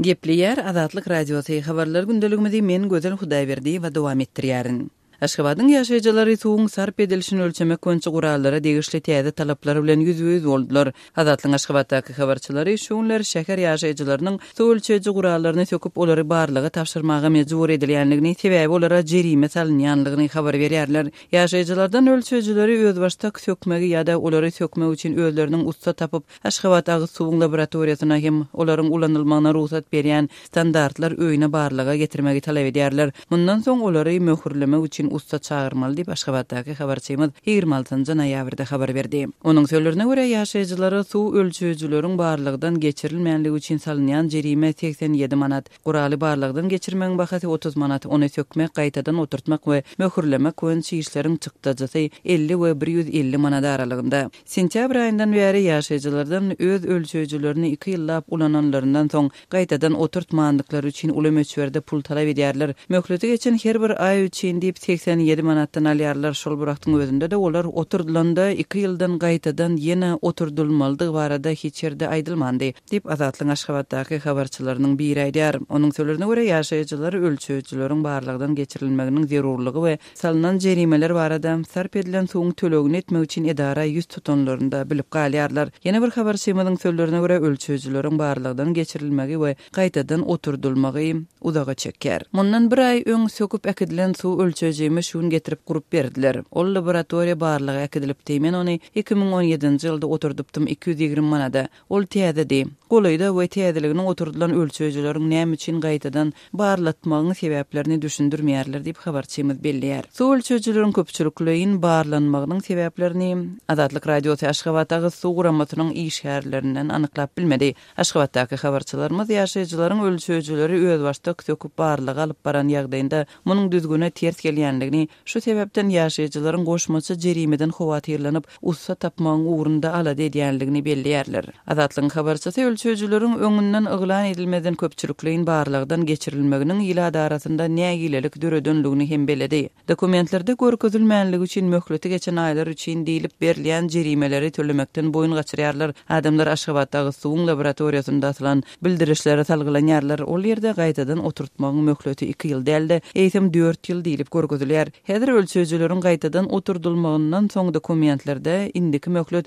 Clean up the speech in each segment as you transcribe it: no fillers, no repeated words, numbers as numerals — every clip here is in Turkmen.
Gepliyer Azatlyk Radiosu habarlar gündeligimizde men Gözel Hudaýberdi we dowam etdirýärin. Aşgabatyň ýaşaýjylary suwuň sarp edilişini ölçemek boýunça gurallara degişli täze talaplary bilen ýüz-ýüz boldular. Azatlyň Aşgabatdaky habarçylary şuňlar şäher ýaşaýjylarynyň suw ölçeji gurallaryny söküp olary barlyga tapşyrmaga mejbur edilýänligini sebäbi olara jerime salynýanlygyny habar berýärler. Ýaşaýjylardan ölçejileri öz başda sökmegi ýa-da olary sökmek üçin özleriniň usta tapyp Aşgabatdaky suwuň laboratoriýasyna hem olaryň ulanylmagyna ruhsat berýän standartlar öýüne barlyga getirmegi talap edýärler. Mundan soň olary möhürlemek üçin usta çağırmaly diýip Aşgabatdaky habarçymyz 26-njy noýabrda habar berdi. Onuň sözlerine görä ýaşaýjylary suw ölçüjileriň barlygdan geçirilmänligi üçin salynýan jerime 87 manat, guraly barlygdan geçirmeň bahasy 30 manat, ony sökmek, gaýtadan oturtmak we möhürlemek boýunça işleriň çykdyjy 50 we 150 manat aralygynda. Sentýabr aýyndan bäri ýaşaýjylardan öz ölçüjilerini 2 ýyllap ulananlaryndan soň gaýtadan oturtmandyklary üçin uly möçberde pul talap edýärler. Möhleti geçen her bir ay üçin diýip 87 manatdan alýarlar. Şol buraktyň özünde de olar oturdylanda 2 ýyldan gaýtadan ýene oturdylmalydygy barada hiç ýerde aýdylmandy diýip Azatlyň Aşgabatdaky habarçylarynyň biri aýdýar. Onuň sözlerine görä ýaşaýjylar ölçüjileriň barlygdan geçirilmeginiň zerurlygy we salynan jerimeler barada sarp edilen suwuň tölegini etmek üçin edara ýüz tutanlarynda bilip galýarlar. Ýene bir habarçymyzyň sözlerine görä ölçüjileriň barlygdan geçirilmegi we gaýtadan oturdylmagy uzaga çeker. Mundan bir ay öň söküp äkidilen suw ölçejimi şuň getirip gurup berdiler. Ol laboratoriýa barlygy äkidilipdi. Men ony 2017-nji ýylda oturdupdym 220 manada. Ol täzedi. Golayda we täzeliginiň oturdulan ölçejileriň näme üçin gaýtadan barlatmagyň sebäplerini düşündirmeýärler diýip habarçymyz belliýär. Suw ölçejileriň köpçülikliğin barlanmagynyň sebäplerini Azatlyk Radiosu Aşgabatdaky suw guramatynyň işgärlerinden anyklap bilmedi. Aşgabatdaky habarçylarymyz ýaşaýjylaryň ölçejileri öz başda söküp barlyga alyp baran ýagdaýynda munyň düzgüne ters gelýänligini, şu sebäpden ýaşaýjylaryň goşmaça jerimeden howatyrlanyp usta tapmagyň ugrunda alady edýänligini belliýärler. Azatlyň habarçysy ölçejileriň öňünden yglan edilmeden köpçülikliğin barlygdan geçirilmeginiň ýyla arasynda nägilelik döredönligini hem beledi. Dokumentlerde görkezilmänligi üçin möhleti geçen aýlar üçin diýilip berilýän jerimeleri tölemekden boyun gaçyrýarlar. Adamlar Aşgabatdaky suwuň laboratoriýasynda asylan bildirişlere salgylanýarlar. Ol ýerde gaýtadan oturtmagyň möhleti 2 ýyl däldi, eýsem 4 ýyl diýilip görkezilýär. Häzir ölçejileriň gaýtadan oturdylmagyndan soň dokumentlerde indiki möhlet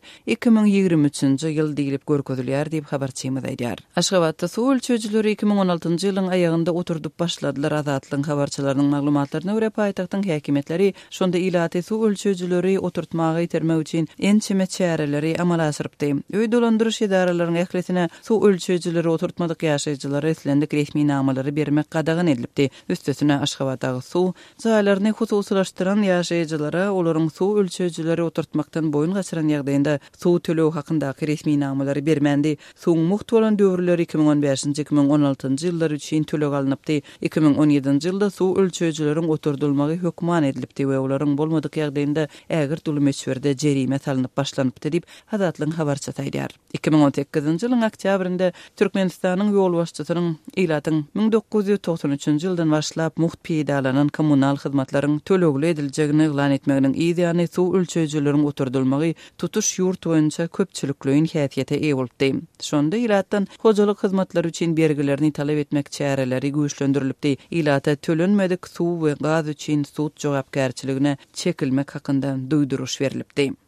2023-nji ýyl diýilip görkezilýär diýip habarçymyz aýdýar. Aşgabatda suw ölçejileri 2016-njy ýylyň aýagynda oturdup başladylar. Azatlyň habarçylarynyň maglumatlaryna görä paýtagtyň häkimetleri şonda ilaty suw ölçejileri oturtmagy ýetirmek üçin ençeme çäreleri amala asyrypdy. Öý dolandyryş edaralarynyň ählisine suw ölçejileri oturtmadyk ýaşaýjylara eslendik resmi namalary bermek gadagyn edilipdi. Üstesine Aşgabatdaky suw jaýlaryny hususlaşdyran ýaşaýjylara olaryň suw ölçejileri oturtmakdan boyun gaçyran ýagdaýynda suw töleg hakyndaky resmi namalary bermändi. Suwuň muht bolan döwürleri 2015-2016-njy ýyllar üçin töleg alınıpdy. 2017-nji ýylda suw ölçejileriň oturdylmagy hökman edilipdi we olaryň bolmadyk ýagdaýynda ägir dulmeçberde jerime salynıp başlanypdy diýip Azatlyň habarçysy aýdýar. 2018-nji ýylyň oktýabrynda Türkmenistanyň ýol başçysynyň ilatyň 1993-nji ýyldan başlap muht peýdalanan kommunal hyzmatlaryň tölegli ediljegini eglan etmeginiň ideýany suw ölçejileriň oturdylmagy tutuş ýurt boýunça köpçülikliğin häsiýete ýa bolupdy. Şonda ilatdan hojalyk hyzmatlary üçin bergilerini talap etmek çäreleri güýçlendirilipdi. Ilata tölenmedik suw we gaz üçin sud jogapkärçiligine çekilmek hakynda duýduruş berilipdi.